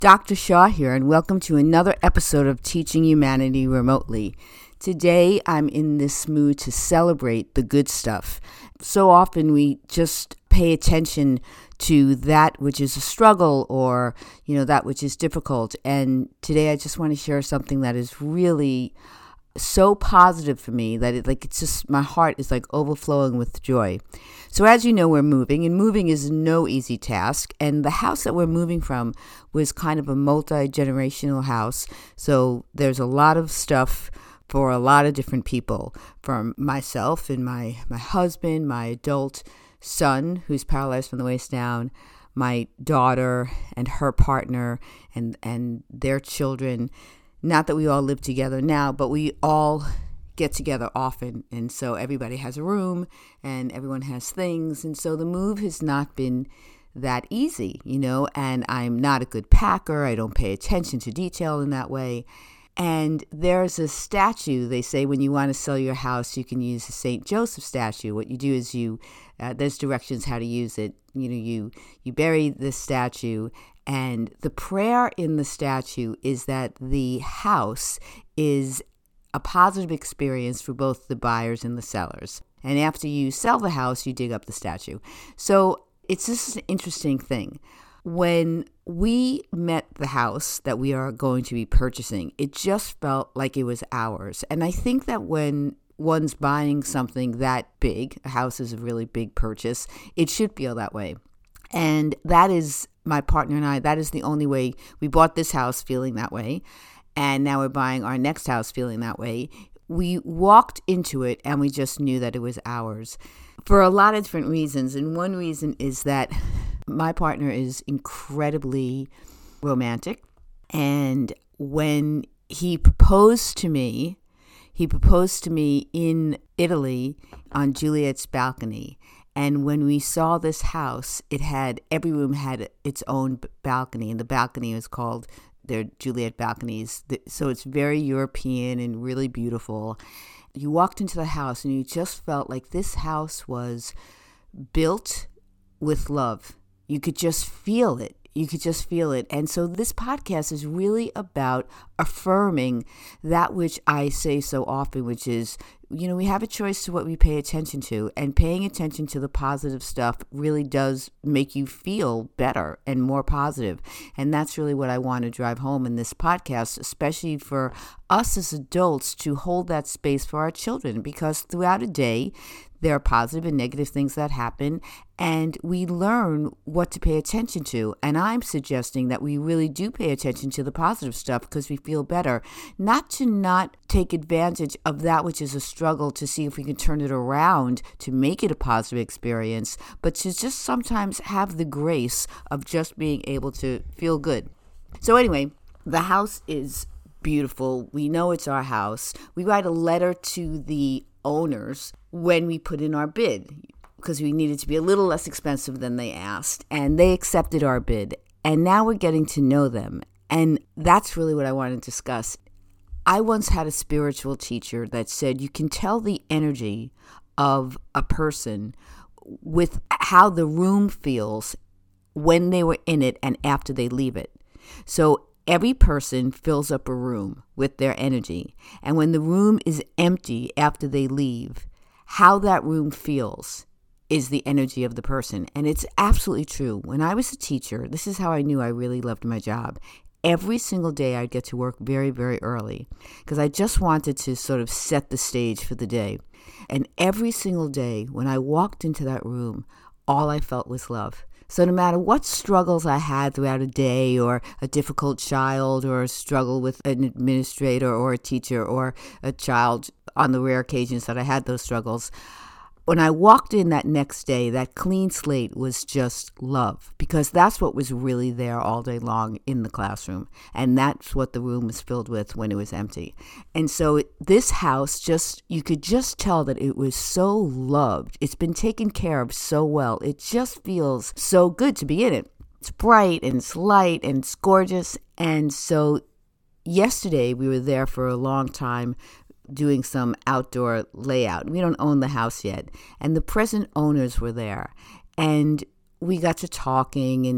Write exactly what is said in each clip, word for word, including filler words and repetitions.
Doctor Shaw here, and welcome to another episode of Teaching Humanity Remotely. Today, I'm in this mood to celebrate the good stuff. So often we just pay attention to that which is a struggle or, you know, that which is difficult. And today I just want to share something that is really so positive for me that it like it's just my heart is like overflowing with joy. So as you know, we're moving, and moving is no easy task. And the house that we're moving from was kind of a multi-generational house. So there's a lot of stuff for a lot of different people, from myself and my, my husband, my adult son who's paralyzed from the waist down, my daughter and her partner and, and their children. Not that we all live together now, but we all get together often. And so everybody has a room and everyone has things. And so the move has not been that easy, you know, and I'm not a good packer. I don't pay attention to detail in that way. And there's a statue. They say when you want to sell your house, you can use the Saint Joseph statue. What you do is you, uh, there's directions how to use it. You know, you, you bury this statue, and the prayer in the statue is that the house is a positive experience for both the buyers and the sellers. And after you sell the house, you dig up the statue. So it's just an interesting thing. When we met the house that we are going to be purchasing, it just felt like it was ours. And I think that when one's buying something that big, a house is a really big purchase, it should feel that way. And that is my partner and I, that is the only way. We bought this house feeling that way. And now we're buying our next house feeling that way. We walked into it and we just knew that it was ours for a lot of different reasons. And one reason is that my partner is incredibly romantic. And when he proposed to me, he proposed to me in Italy on Juliet's balcony. And when we saw this house, it had, every room had its own balcony, and the balcony was called their Juliet balconies. So it's very European and really beautiful. You walked into the house and you just felt like this house was built with love. You could just feel it. You could just feel it. And so this podcast is really about affirming that which I say so often, which is, you know, we have a choice to what we pay attention to, and paying attention to the positive stuff really does make you feel better and more positive. And that's really what I want to drive home in this podcast, especially for us as adults to hold that space for our children, because throughout a day, there are positive and negative things that happen, and we learn what to pay attention to. And I'm suggesting that we really do pay attention to the positive stuff because we feel better, not to not take advantage of that which is a struggle to see if we can turn it around to make it a positive experience, but to just sometimes have the grace of just being able to feel good. So anyway, the house is beautiful. We know it's our house. We write a letter to the owners when we put in our bid because we needed to be a little less expensive than they asked, and they accepted our bid. And now we're getting to know them, and that's really what I want to discuss. I once had a spiritual teacher that said you can tell the energy of a person with how the room feels when they were in it and after they leave it. So every person fills up a room with their energy. And when the room is empty after they leave, how that room feels is the energy of the person. And it's absolutely true. When I was a teacher, this is how I knew I really loved my job. Every single day I'd get to work very, very early because I just wanted to sort of set the stage for the day. And every single day when I walked into that room, all I felt was love. So no matter what struggles I had throughout a day, or a difficult child, or a struggle with an administrator or a teacher or a child, on the rare occasions that I had those struggles, when I walked in that next day, that clean slate was just love, because that's what was really there all day long in the classroom. And that's what the room was filled with when it was empty. And so it, this house just, you could just tell that it was so loved. It's been taken care of so well. It just feels so good to be in it. It's bright and it's light and it's gorgeous. And so yesterday we were there for a long time doing some outdoor layout. We don't own the house yet. And the present owners were there. And we got to talking, and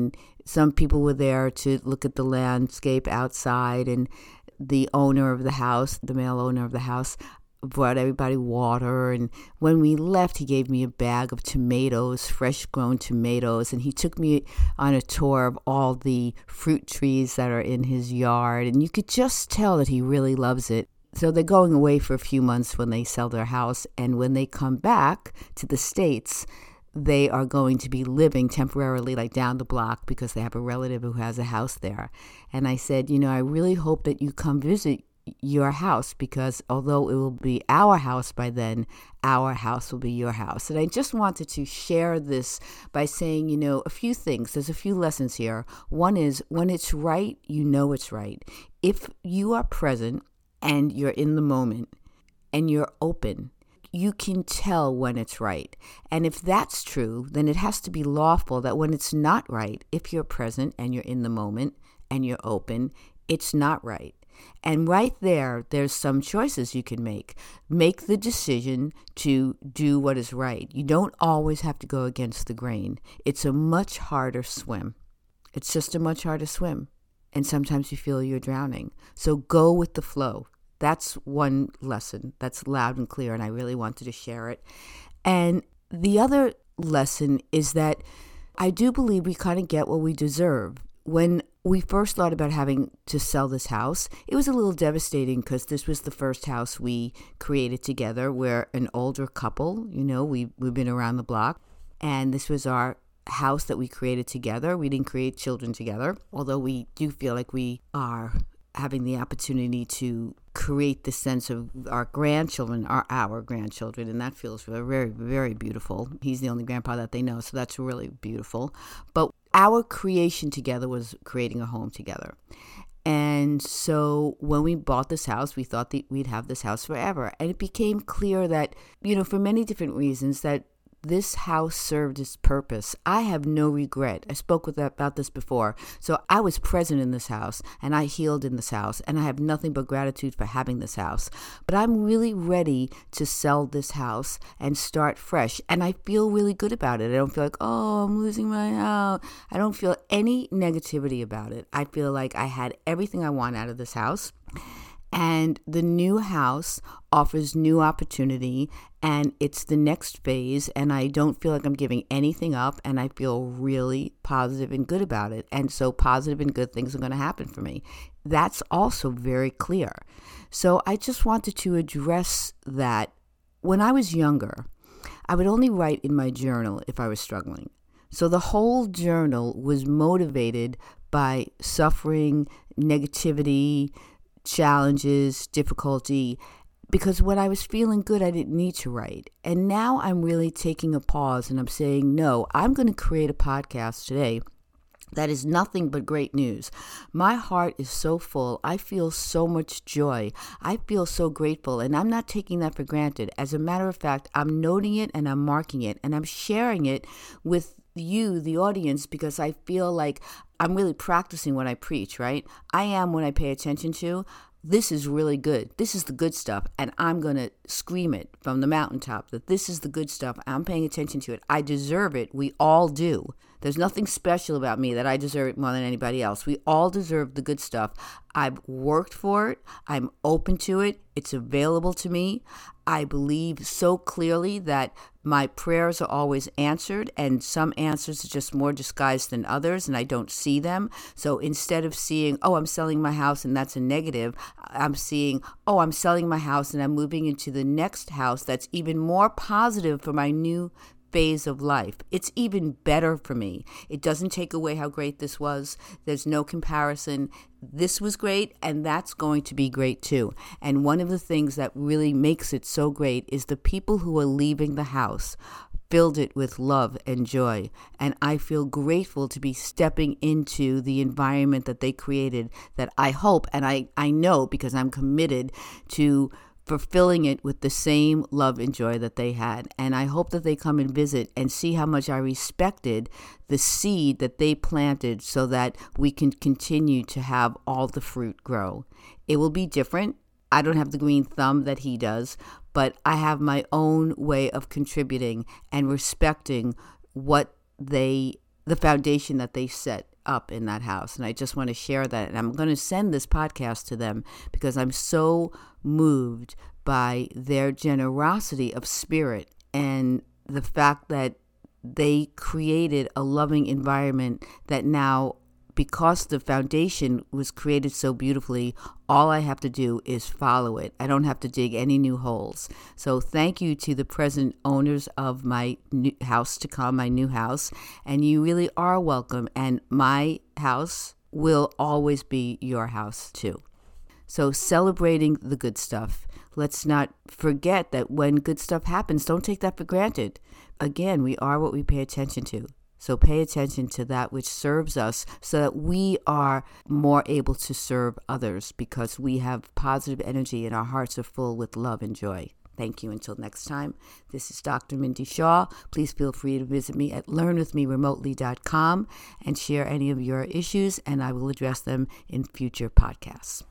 Some people were there to look at the landscape outside, and the owner of the house, the male owner of the house, brought everybody water. And when we left, he gave me a bag of tomatoes, fresh grown tomatoes, and he took me on a tour of all the fruit trees that are in his yard. And you could just tell that he really loves it. So they're going away for a few months when they sell their house, and when they come back to the States, they are going to be living temporarily like down the block because they have a relative who has a house there. And I said, you know, I really hope that you come visit your house, because although it will be our house by then, our house will be your house. And I just wanted to share this by saying, you know, a few things. There's a few lessons here. One is, when it's right, you know it's right. If you are present and you're in the moment and you're open, you can tell when it's right. And if that's true, then it has to be lawful that when it's not right, if you're present and you're in the moment and you're open, it's not right. And right there, there's some choices you can make. Make the decision to do what is right. You don't always have to go against the grain. It's a much harder swim. It's just a much harder swim. And sometimes you feel you're drowning. So go with the flow. That's one lesson that's loud and clear, and I really wanted to share it. And the other lesson is that I do believe we kind of get what we deserve. When we first thought about having to sell this house, it was a little devastating because this was the first house we created together. We're an older couple, you know, we, we've been around the block, and this was our house that we created together. We didn't create children together, although we do feel like we are having the opportunity to create the sense of our grandchildren are our grandchildren, and that feels very, very, very beautiful. He's the only grandpa that they know, so that's really beautiful. But our creation together was creating a home together. And so when we bought this house, we thought that we'd have this house forever. And it became clear that, you know, for many different reasons, that this house served its purpose. I have no regret. I spoke with about this before. So I was present in this house, and I healed in this house, and I have nothing but gratitude for having this house. But I'm really ready to sell this house and start fresh. And I feel really good about it. I don't feel like, oh, I'm losing my house. I don't feel any negativity about it. I feel like I had everything I want out of this house. And the new house offers new opportunity, and it's the next phase, and I don't feel like I'm giving anything up, and I feel really positive and good about it. And so positive and good things are going to happen for me. That's also very clear. So I just wanted to address that. When I was younger, I would only write in my journal if I was struggling. So the whole journal was motivated by suffering, negativity, challenges, difficulty, because when I was feeling good, I didn't need to write. And now I'm really taking a pause and I'm saying, no, I'm going to create a podcast today that is nothing but great news. My heart is so full. I feel so much joy. I feel so grateful, and I'm not taking that for granted. As a matter of fact, I'm noting it and I'm marking it, and I'm sharing it with you, the audience, because I feel like I'm really practicing what I preach, right? I am what I pay attention to. This is really good. This is the good stuff. And I'm going to scream it from the mountaintop that this is the good stuff. I'm paying attention to it. I deserve it. We all do. There's nothing special about me that I deserve it more than anybody else. We all deserve the good stuff. I've worked for it. I'm open to it. It's available to me. I believe so clearly that my prayers are always answered, and some answers are just more disguised than others, and I don't see them. So instead of seeing, oh, I'm selling my house and that's a negative, I'm seeing, oh, I'm selling my house and I'm moving into the next house that's even more positive for my new phase of life. It's even better for me. It doesn't take away how great this was. There's no comparison. This was great, and that's going to be great too. And one of the things that really makes it so great is the people who are leaving the house filled it with love and joy. And I feel grateful to be stepping into the environment that they created, that I hope, and I, I know because I'm committed to fulfilling it with the same love and joy that they had. And I hope that they come and visit and see how much I respected the seed that they planted so that we can continue to have all the fruit grow. It will be different. I don't have the green thumb that he does, but I have my own way of contributing and respecting what they, the foundation that they set. up in that house. And I just want to share that. And I'm going to send this podcast to them because I'm so moved by their generosity of spirit and the fact that they created a loving environment that now, because the foundation was created so beautifully, all I have to do is follow it. I don't have to dig any new holes. So thank you to the present owners of my new house to come, my new house. And you really are welcome. And my house will always be your house too. So celebrating the good stuff. Let's not forget that when good stuff happens, don't take that for granted. Again, we are what we pay attention to. So pay attention to that which serves us so that we are more able to serve others because we have positive energy and our hearts are full with love and joy. Thank you. Until next time, this is Doctor Mindy Shaw. Please feel free to visit me at learn with me remotely dot com and share any of your issues, and I will address them in future podcasts.